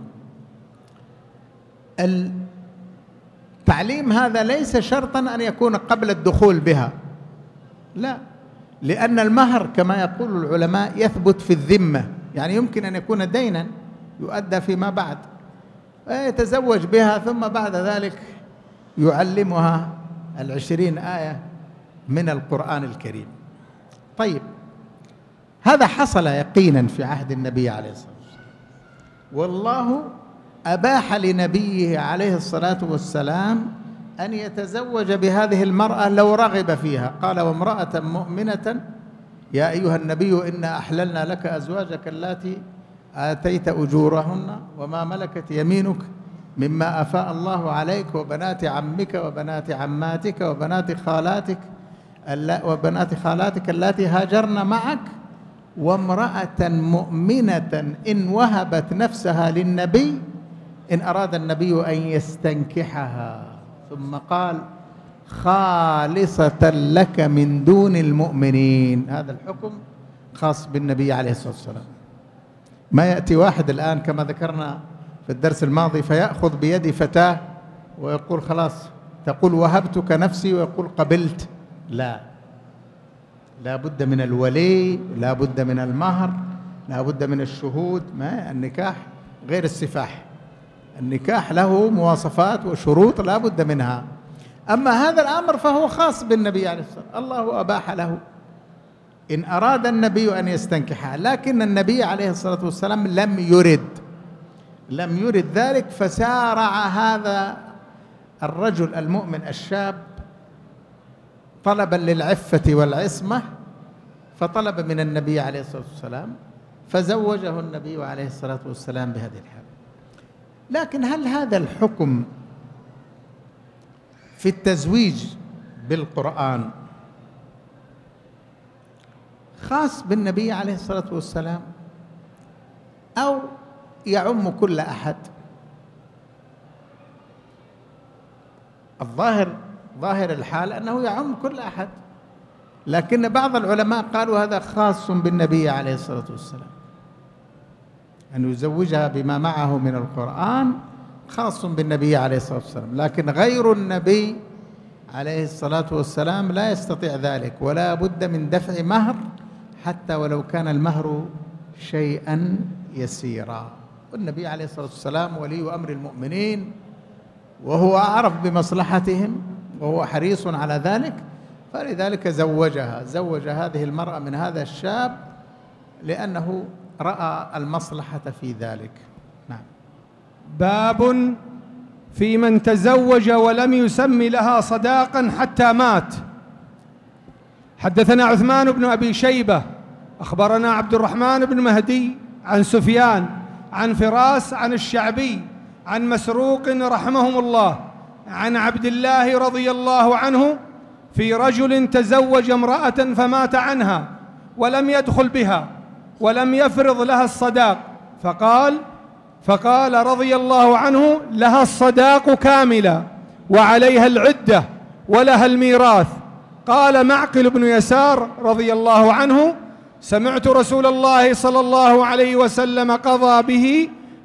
التعليم هذا ليس شرطا أن يكون قبل الدخول بها، لا، لأن المهر كما يقول العلماء يثبت في الذمة، يعني يمكن أن يكون دينا يؤدى فيما بعد، يتزوج بها ثم بعد ذلك يعلمها العشرين آية من القرآن الكريم. طيب، هذا حصل يقينا في عهد النبي عليه الصلاة والسلام، والله أباح لنبيه عليه الصلاة والسلام أن يتزوج بهذه المرأة لو رغب فيها. قال وامرأة مؤمنة يا أيها النبي إنا أحللنا لك أزواجك اللاتي آتيت أجورهن وما ملكت يمينك مما أفاء الله عليك وبنات عمك وبنات عماتك وبنات خالاتك وبنات خالاتك اللاتي هاجرن معك وامرأة مؤمنة إن وهبت نفسها للنبي إن أراد النبي أن يستنكحها. ثم قال خالصة لك من دون المؤمنين. هذا الحكم خاص بالنبي عليه الصلاة والسلام. ما يأتي واحد الآن كما ذكرنا في الدرس الماضي فيأخذ بيد فتاة ويقول خلاص تقول وهبتك نفسي ويقول قبلت. لا، لا بد من الولي، لا بد من المهر، لا بد من الشهود. ما النكاح غير السفاح، النكاح له مواصفات وشروط لا بد منها. أما هذا الأمر فهو خاص بالنبي عليه الصلاة والسلام، الله أباح له إن أراد النبي أن يستنكحها، لكن النبي عليه الصلاة والسلام لم يرد لم يرد ذلك. فسارع هذا الرجل المؤمن الشاب طلبا للعفة والعصمة، فطلب من النبي عليه الصلاة والسلام فزوجه النبي عليه الصلاة والسلام بهذه الحال. لكن هل هذا الحكم في التزويج بالقرآن خاص بالنبي عليه الصلاة والسلام أو يعم كل أحد؟ الظاهر ظاهر الحال أنه يعم كل أحد، لكن بعض العلماء قالوا هذا خاص بالنبي عليه الصلاة والسلام، أن يزوجها بما معه من القرآن خاص بالنبي عليه الصلاة والسلام، لكن غير النبي عليه الصلاة والسلام لا يستطيع ذلك، ولا بد من دفع مهر حتى ولو كان المهر شيئا يسيرا. والنبي عليه الصلاة والسلام ولي أمر المؤمنين، وهو أعرف بمصلحتهم وهو حريص على ذلك، فلذلك زوجها زوج هذه المرأة من هذا الشاب لأنه رأى المصلحة في ذلك. نعم. باب في من تزوج ولم يسم لها صداقا حتى مات. حدثنا عثمان بن أبي شيبة أخبرنا عبد الرحمن بن مهدي عن سفيان عن فراس عن الشعبي عن مسروق رحمهم الله عن عبد الله رضي الله عنه في رجل تزوج امرأة فمات عنها ولم يدخل بها ولم يفرض لها الصداق، فقال فقال رضي الله عنه لها الصداق كاملا وعليها العدة ولها الميراث. قال معقل بن يسار رضي الله عنه سمعت رسول الله صلى الله عليه وسلم قضى به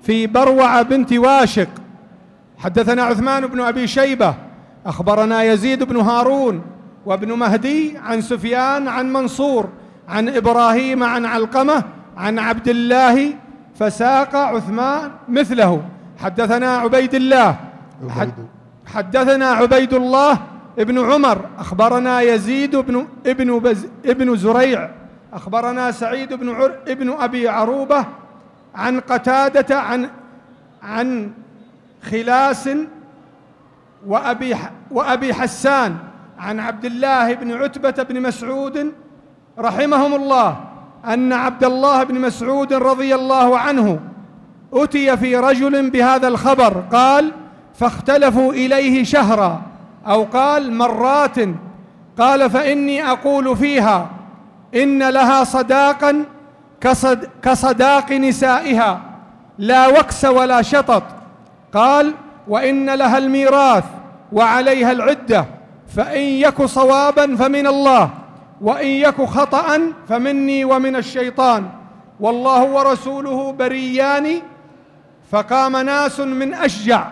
في بروع بنت واشق. حدثنا عثمان بن أبي شيبة أخبرنا يزيد بن هارون وابن مهدي عن سفيان عن منصور عن إبراهيم عن علقمة عن عبد الله فساق عثمان مثله. حدثنا عبيد الله حدثنا عبيد الله ابن عمر أخبرنا يزيد بن ابن, بز ابن زريع أخبرنا سعيد بن عر ابن أبي عروبة عن قتادة عن عن خلاس وأبي, وأبي حسان عن عبد الله بن عتبة بن مسعود رحمهم الله أن عبد الله بن مسعود رضي الله عنه أتي في رجل بهذا الخبر قال فاختلفوا إليه شهرا أو قال مرات. قال فإني أقول فيها إن لها صداقا كصد كصداق نسائها لا وكس ولا شطط. قال وإن لها الميراث وعليها العدة، فإن يك صوابا فمن الله وإن يك خطأ فمني ومن الشيطان والله ورسوله بريان. فقام ناس من أشجع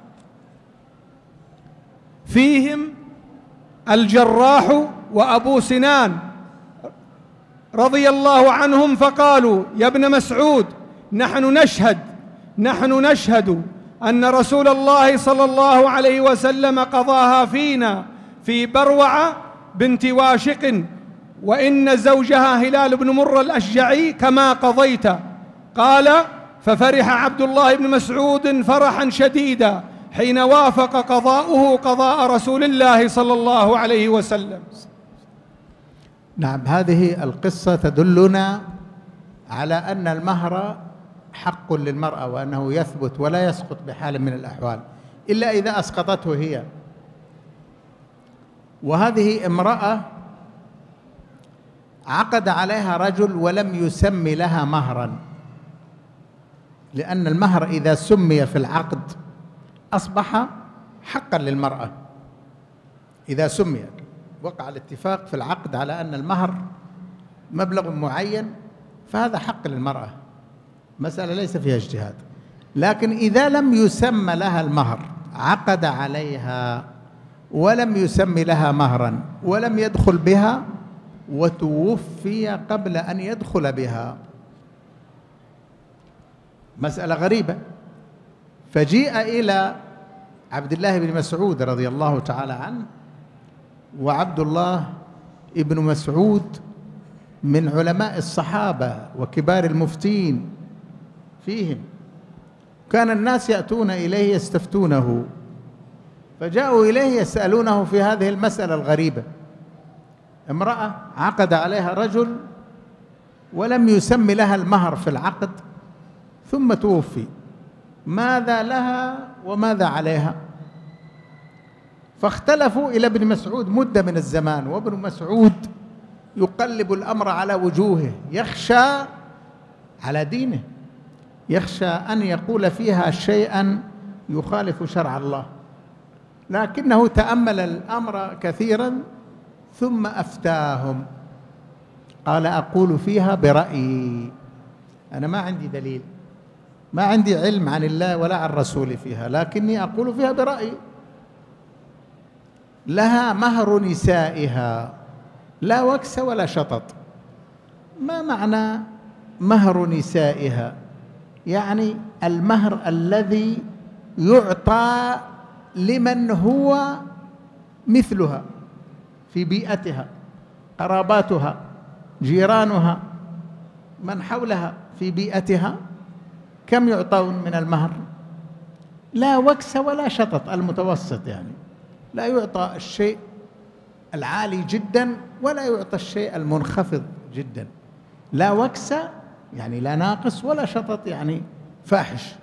فيهم الجراح وأبو سنان رضي الله عنهم فقالوا يا ابن مسعود نحن نشهد نحن نشهد أن رسول الله صلى الله عليه وسلم قضاها فينا في بروع بنت واشق وإن زوجها هلال بن مر الأشجعي كما قضيت. قال ففرح عبد الله بن مسعود فرحا شديدا حين وافق قضاؤه قضاء رسول الله صلى الله عليه وسلم. نعم، هذه القصة تدلنا على أن المهر حق للمرأة وأنه يثبت ولا يسقط بحال من الأحوال إلا إذا أسقطته هي. وهذه امرأة عقد عليها رجل ولم يسم لها مهرا، لأن المهر إذا سمي في العقد أصبح حقا للمرأة. إذا سمي وقع الاتفاق في العقد على أن المهر مبلغ معين فهذا حق للمرأة، مسألة ليس فيها اجتهاد. لكن إذا لم يسم لها المهر، عقد عليها ولم يسم لها مهرا ولم يدخل بها وتوفي قبل أن يدخل بها، مسألة غريبة. فجيء إلى عبد الله بن مسعود رضي الله تعالى عنه، وعبد الله ابن مسعود من علماء الصحابة وكبار المفتين فيهم، كان الناس يأتون إليه يستفتونه، فجاءوا إليه يسألونه في هذه المسألة الغريبة. امرأة عقد عليها رجل ولم يسم لها المهر في العقد ثم توفي، ماذا لها وماذا عليها؟ فاختلفوا إلى ابن مسعود مدة من الزمان، وابن مسعود يقلب الأمر على وجوهه، يخشى على دينه، يخشى أن يقول فيها شيئا يخالف شرع الله، لكنه تأمل الأمر كثيرا ثم أفتاهم. قال أقول فيها برأيي، أنا ما عندي دليل، ما عندي علم عن الله ولا عن رسوله فيها، لكني أقول فيها برأيي. لها مهر نسائها لا وكس ولا شطط. ما معنى مهر نسائها؟ يعني المهر الذي يعطى لمن هو مثلها في بيئتها، قراباتها، جيرانها، من حولها في بيئتها، كم يعطون من المهر؟ لا وكس ولا شطط، المتوسط، يعني لا يعطى الشيء العالي جدا ولا يعطى الشيء المنخفض جدا. لا وكس يعني لا ناقص، ولا شطط يعني فاحش.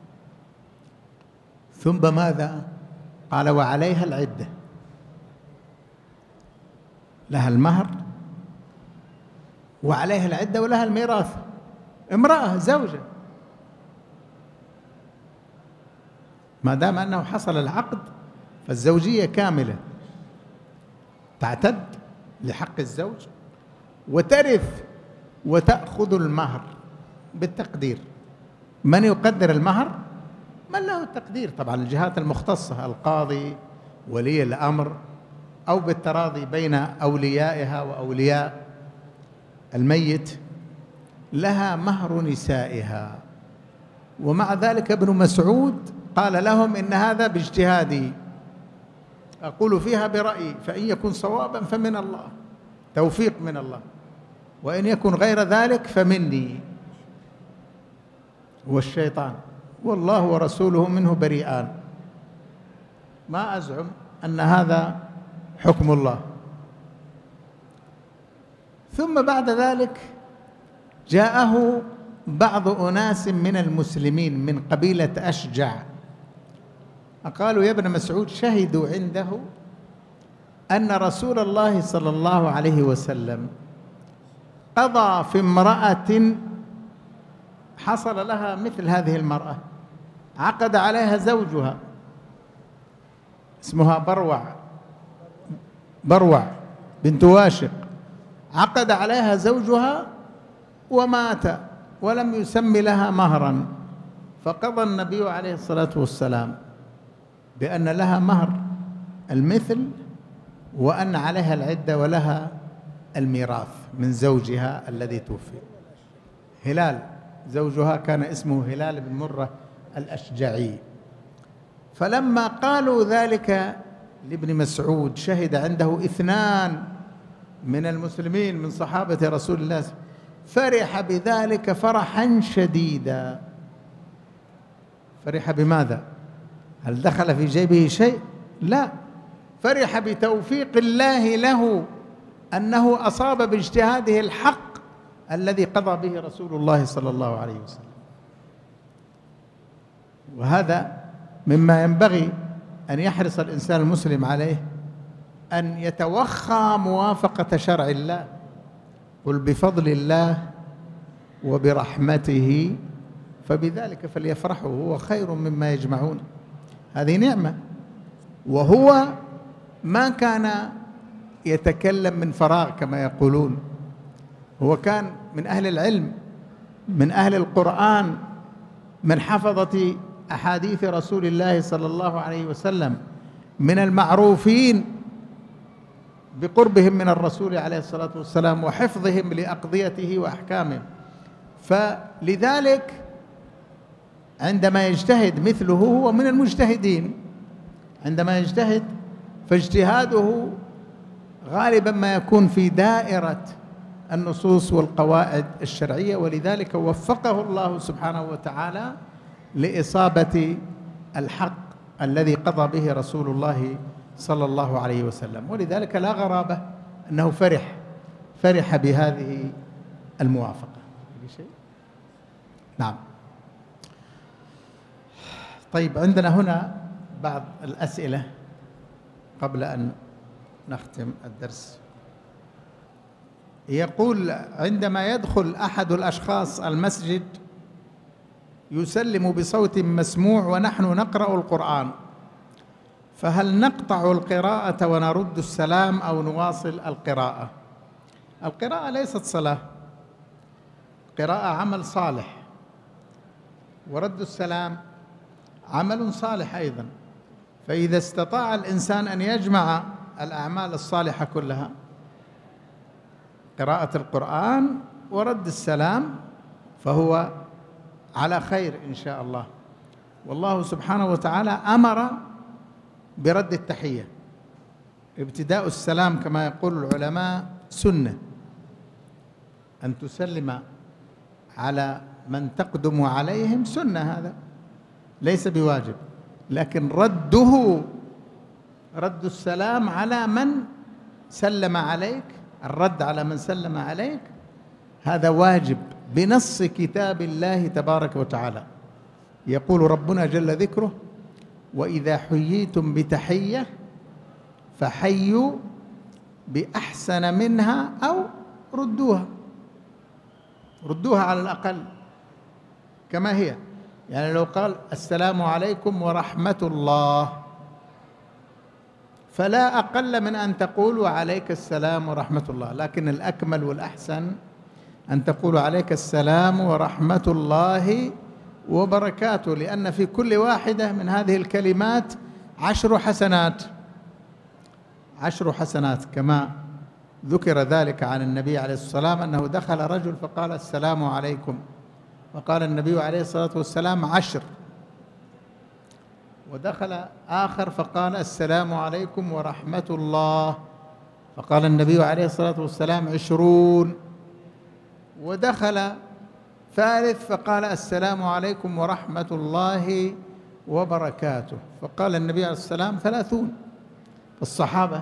ثم ماذا؟ قال وعليها العدة، لها المهر وعليها العدة ولها الميراث. امرأة زوجة، ما دام أنه حصل العقد فالزوجية كاملة، تعتد لحق الزوج وترث وتأخذ المهر بالتقدير، من يقدر المهر؟ من له التقدير، طبعا الجهات المختصة، القاضي، ولي الأمر، أو بالتراضي بين أوليائها وأولياء الميت، لها مهر نسائها. ومع ذلك ابن مسعود قال لهم إن هذا باجتهادي، أقول فيها برأيي، فإن يكن صوابا فمن الله، توفيق من الله، وإن يكن غير ذلك فمني والشيطان، والله ورسوله منه بريئان. ما أزعم أن هذا حكم الله. ثم بعد ذلك جاءه بعض أناس من المسلمين من قبيلة أشجع، قالوا يا ابن مسعود شهدوا عنده أن رسول الله صلى الله عليه وسلم قضى في امرأة حصل لها مثل هذه المرأة، عقد عليها زوجها اسمها بروع بروع بنت واشق، عقد عليها زوجها ومات ولم يسم لها مهرا، فقضى النبي عليه الصلاة والسلام بأن لها مهر المثل، وأن عليها العدة ولها الميراث من زوجها الذي توفي. هلال زوجها كان اسمه هلال بن مرة الأشجعي. فلما قالوا ذلك لابن مسعود شهد عنده اثنان من المسلمين من صحابة رسول الله، فرح بذلك فرحا شديدا. فرح بماذا؟ هل دخل في جيبه شيء؟ لا، فرح بتوفيق الله له أنه أصاب باجتهاده الحق الذي قضى به رسول الله صلى الله عليه وسلم. وهذا مما ينبغي أن يحرص الإنسان المسلم عليه، أن يتوخى موافقة شرع الله. قل بفضل الله وبرحمته فبذلك فليفرحوا هو خير مما يجمعون. هذه نعمة، وهو ما كان يتكلم من فراغ كما يقولون، هو كان من أهل العلم، من أهل القرآن، من حفظة أحاديث رسول الله صلى الله عليه وسلم، من المعروفين بقربهم من الرسول عليه الصلاة والسلام وحفظهم لأقضيته وأحكامه. فلذلك عندما يجتهد مثله هو من المجتهدين، عندما يجتهد فاجتهاده غالبا ما يكون في دائرة النصوص والقواعد الشرعية، ولذلك وفقه الله سبحانه وتعالى لإصابة الحق الذي قضى به رسول الله صلى الله عليه وسلم. ولذلك لا غرابة أنه فرح فرح بهذه الموافقة. شيء؟ نعم. طيب، عندنا هنا بعض الأسئلة قبل أن نختم الدرس. يقول: عندما يدخل أحد الأشخاص المسجد يسلم بصوت مسموع ونحن نقرأ القرآن، فهل نقطع القراءة ونرد السلام أو نواصل القراءة؟ القراءة ليست صلاة، قراءة عمل صالح، ورد السلام عمل صالح أيضا. فإذا استطاع الإنسان أن يجمع الأعمال الصالحة كلها، قراءة القرآن ورد السلام، فهو على خير إن شاء الله. والله سبحانه وتعالى أمر برد التحية. ابتداء السلام كما يقول العلماء سنة، أن تسلم على من تقدم عليهم سنة، هذا ليس بواجب، لكن رده رد السلام على من سلم عليك، الرد على من سلم عليك هذا واجب بنص كتاب الله تبارك وتعالى. يقول ربنا جل ذكره: وإذا حييتم بتحية فحيوا بأحسن منها أو ردوها، ردوها على الأقل كما هي. يعني لو قال السلام عليكم ورحمة الله، فلا أقل من أن تقولوا عليك السلام ورحمة الله، لكن الأكمل والأحسن أن تقولوا عليك السلام ورحمة الله وبركاته، لأن في كل واحدة من هذه الكلمات عشر حسنات، عشر حسنات، كما ذكر ذلك عن النبي عليه الصلاة والسلام أنه دخل رجل فقال السلام عليكم، فقال النبي عليه الصلاة والسلام عشر، ودخل آخر فقال السلام عليكم ورحمة الله، فقال النبي عليه الصلاة والسلام عشرون، ودخل ثالث فقال السلام عليكم ورحمة الله وبركاته، فقال النبي عليه الصلاة والسلام ثلاثون. الصحابة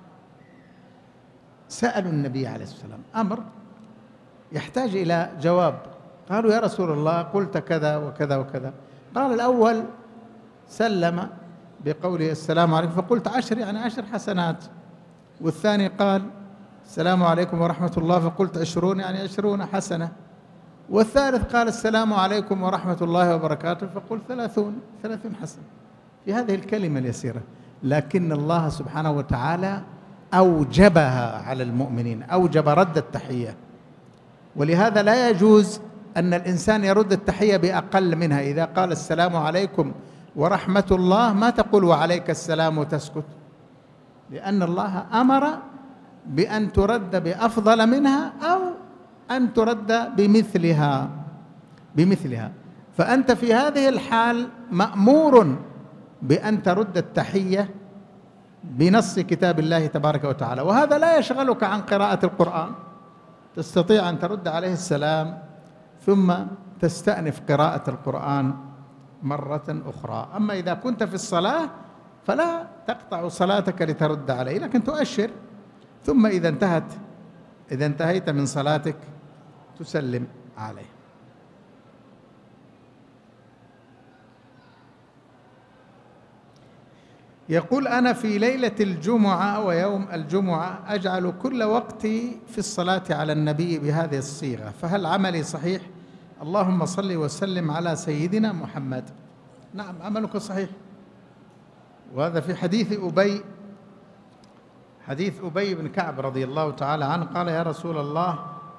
سألوا النبي عليه الصلاة والسلام أمر يحتاج إلى جواب، قالوا يا رسول الله قلت كذا وكذا وكذا، قال الأول سلم بقوله السلام عليكم فقلت عشر يعني عشر حسنات، والثاني قال السلام عليكم ورحمة الله فقلت عشرون يعني عشرون حسنة، والثالث قال السلام عليكم ورحمة الله وبركاته فقلت ثلاثون ثلاثون حسنة في هذه الكلمة اليسيرة. لكن الله سبحانه وتعالى أوجبها على المؤمنين، أوجب رد التحية، ولهذا لا يجوز أن الإنسان يرد التحية بأقل منها. إذا قال السلام عليكم ورحمة الله ما تقول وعليك السلام وتسكت، لأن الله أمر بأن ترد بأفضل منها أو أن ترد بمثلها بمثلها فأنت في هذه الحال مأمور بأن ترد التحية بنص كتاب الله تبارك وتعالى، وهذا لا يشغلك عن قراءة القرآن، تستطيع أن ترد عليه السلام ثم تستأنف قراءة القرآن مرة أخرى. أما إذا كنت في الصلاة فلا تقطع صلاتك لترد عليه، لكن تؤشر، ثم إذا انتهت إذا انتهيت من صلاتك تسلم عليه. يقول أنا في ليلة الجمعة ويوم الجمعة أجعل كل وقتي في الصلاة على النبي بهذه الصيغة، فهل عملي صحيح؟ اللهم صل وسلم على سيدنا محمد. نعم عملك صحيح، وهذا في حديث أبي حديث أبي بن كعب رضي الله تعالى عنه قال يا رسول الله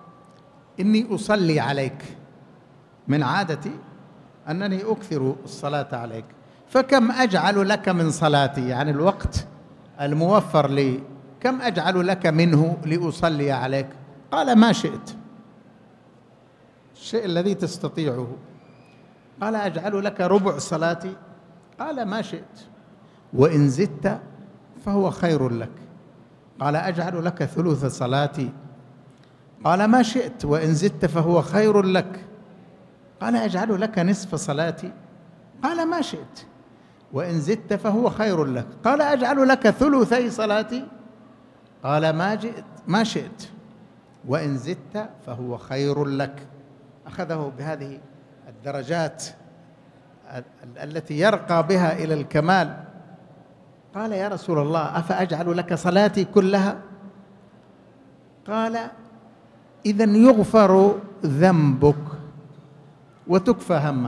إني أصلي عليك، من عادتي أنني أكثر الصلاة عليك، فكم أجعل لك من صلاتي، يعني الوقت الموفر لي كم أجعل لك منه لأصلي عليك؟ قال ما شئت، الشيء الذي تستطيعه. قال أجعل لك ربع صلاتي؟ قال ما شئت، وإن زدت فهو خير لك. قال أجعل لك ثلث صلاتي؟ قال ما شئت، وإن زدت فهو خير لك. قال أجعل لك نصف صلاتي؟ قال ما شئت، وإن زدت فهو خير لك. قال أجعل لك ثلثي صلاتي؟ قال ما جئت ما شئت، وإن زدت فهو خير لك. أخذه بهذه الدرجات التي يرقى بها إلى الكمال. قال يا رسول الله أفأجعل لك صلاتي كلها؟ قال إذن يغفر ذنبك وتكفى همك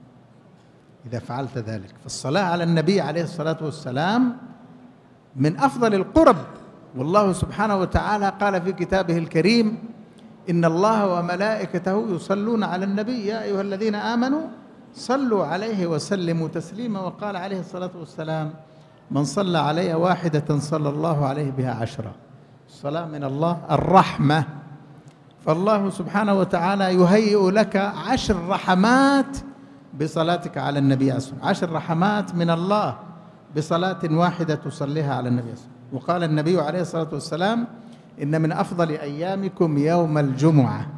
إذا فعلت ذلك. فالصلاة على النبي عليه الصلاة والسلام من أفضل القرب، والله سبحانه وتعالى قال في كتابه الكريم إن الله وملائكته يصلون على النبي يا أيها الذين آمنوا صلوا عليه وسلموا تسليما. وقال عليه الصلاة والسلام من صلى علي واحدة صلى الله عليه بها عشرة. الصلاة من الله الرحمة، فالله سبحانه وتعالى يهيئ لك عشر رحمات بصلاتك على النبي عليه الصلاة والسلام، عشر رحمات من الله بصلاة واحدة تصليها على النبي عليه الصلاة والسلام. وقال النبي عليه الصلاة والسلام إن من أفضل أيامكم يوم الجمعة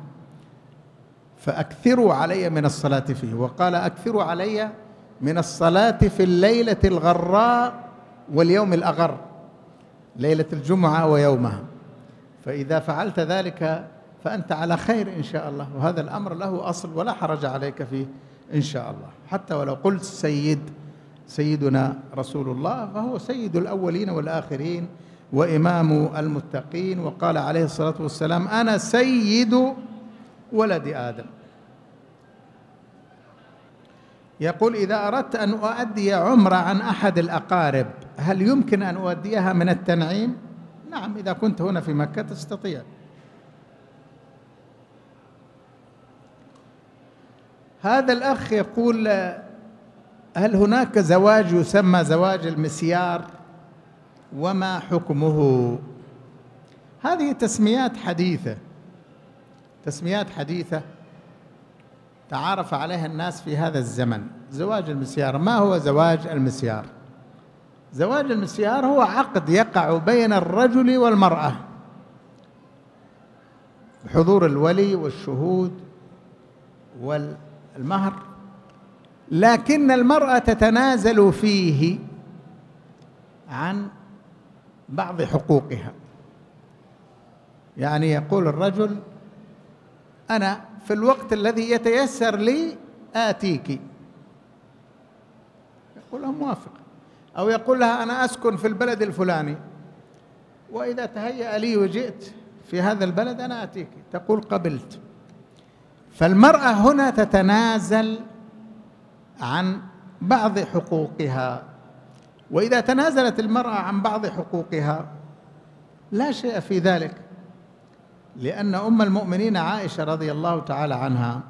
فأكثروا علي من الصلاة فيه. وقال أكثروا علي من الصلاة في الليلة الغراء واليوم الأغر، ليلة الجمعة ويومها. فإذا فعلت ذلك فأنت على خير إن شاء الله، وهذا الأمر له أصل ولا حرج عليك فيه إن شاء الله. حتى ولو قلت سيد سيدنا رسول الله فهو سيد الأولين والآخرين وإمام المتقين، وقال عليه الصلاة والسلام أنا سيد ولد آدم. يقول إذا أردت أن أؤدي عمرة عن أحد الأقارب هل يمكن أن أؤديها من التنعيم؟ نعم، إذا كنت هنا في مكة تستطيع. هذا الأخ يقول: هل هناك زواج يسمى زواج المسيار؟ وما حكمه؟ هذه تسميات حديثة، تسميات حديثة تعارف عليها الناس في هذا الزمن. زواج المسيار، ما هو زواج المسيار؟ زواج المسيار هو عقد يقع بين الرجل والمرأة بحضور الولي والشهود والمهر، لكن المرأة تتنازل فيه عن بعض حقوقها. يعني يقول الرجل: أنا في الوقت الذي يتيسر لي آتيك، يقول لها موافق. أو يقول لها: أنا أسكن في البلد الفلاني، وإذا تهيأ لي وجئت في هذا البلد أنا آتيك، تقول: قبلت. فالمرأة هنا تتنازل عن بعض حقوقها، وإذا تنازلت المرأة عن بعض حقوقها لا شيء في ذلك، لأن أم المؤمنين عائشة رضي الله تعالى عنها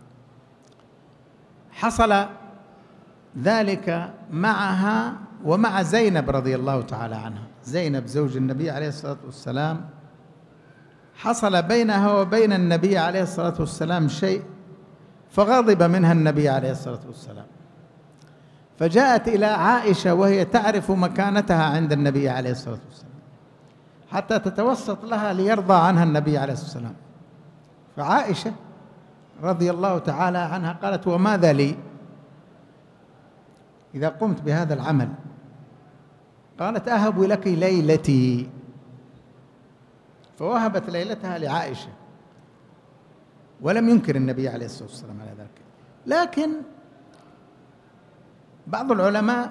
حصل ذلك معها ومع زينب رضي الله تعالى عنها. زينب زوج النبي عليه الصلاة والسلام حصل بينها وبين النبي عليه الصلاة والسلام شيء، فغضب منها النبي عليه الصلاة والسلام، فجاءت إلى عائشة وهي تعرف مكانتها عند النبي عليه الصلاة والسلام حتى تتوسط لها ليرضى عنها النبي عليه الصلاة والسلام. فعائشة رضي الله تعالى عنها قالت: وماذا لي إذا قمت بهذا العمل؟ قالت: أهب لك ليلتي. فوهبت ليلتها لعائشة، ولم ينكر النبي عليه الصلاة والسلام على ذلك. لكن بعض العلماء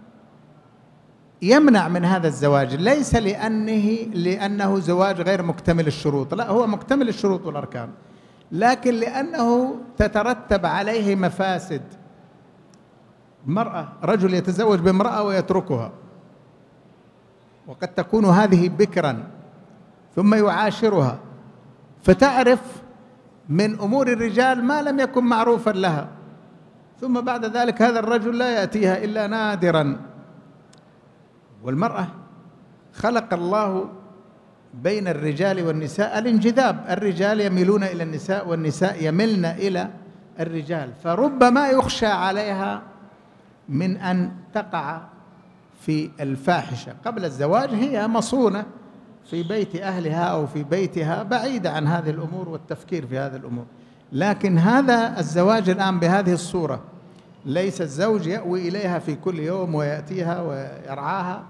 يمنع من هذا الزواج، ليس لأنه لأنه زواج غير مكتمل الشروط، لا، هو مكتمل الشروط والأركان، لكن لأنه تترتب عليه مفاسد. مرأة، رجل يتزوج بامرأة ويتركها، وقد تكون هذه بكرا ثم يعاشرها، فتعرف من أمور الرجال ما لم يكن معروفا لها، ثم بعد ذلك هذا الرجل لا يأتيها إلا نادرا. والمرأة خلق الله بين الرجال والنساء الانجذاب، الرجال يميلون إلى النساء والنساء يملن إلى الرجال، فربما يخشى عليها من أن تقع في الفاحشة قبل الزواج. هي مصونة في بيت أهلها أو في بيتها بعيدة عن هذه الأمور والتفكير في هذه الأمور. لكن هذا الزواج الآن بهذه الصورة، ليس الزوج يأوي إليها في كل يوم ويأتيها ويرعاها،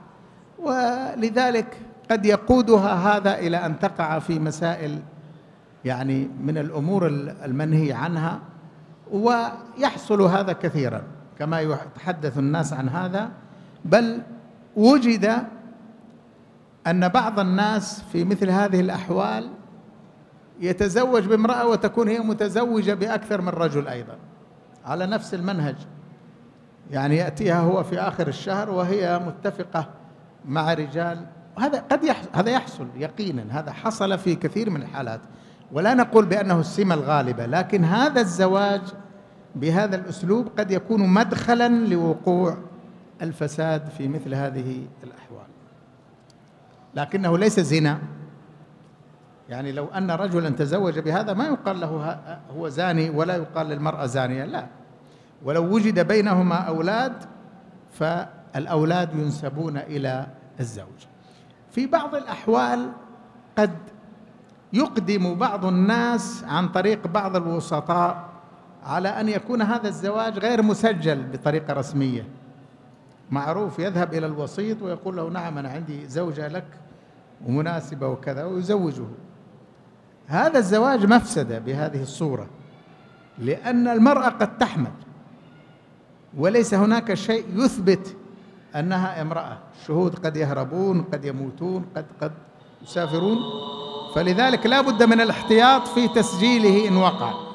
ولذلك قد يقودها هذا إلى أن تقع في مسائل يعني من الأمور المنهي عنها، ويحصل هذا كثيرا كما يتحدث الناس عن هذا. بل وجد أن بعض الناس في مثل هذه الأحوال يتزوج بامرأة وتكون هي متزوجة بأكثر من رجل أيضا على نفس المنهج، يعني يأتيها هو في آخر الشهر وهي متفقة مع رجال. هذا قد يحصل، هذا يحصل يقينا، هذا حصل في كثير من الحالات، ولا نقول بأنه السمة الغالبة، لكن هذا الزواج بهذا الأسلوب قد يكون مدخلا لوقوع الفساد في مثل هذه الأحوال، لكنه ليس زنا. يعني لو أن رجلا تزوج بهذا ما يقال له هو زاني ولا يقال للمرأة زانية، لا. ولو وجد بينهما أولاد فالأولاد ينسبون إلى الزوج. في بعض الأحوال قد يقدم بعض الناس عن طريق بعض الوسطاء على أن يكون هذا الزواج غير مسجل بطريقة رسمية، معروف، يذهب إلى الوسيط ويقول له: نعم أنا عندي زوجة لك ومناسبة وكذا، ويزوجه. هذا الزواج مفسدة بهذه الصورة، لأن المرأة قد تحمل وليس هناك شيء يثبت أنها امرأة، الشهود قد يهربون، قد يموتون، قد قد يسافرون، فلذلك لا بد من الاحتياط في تسجيله إن وقع.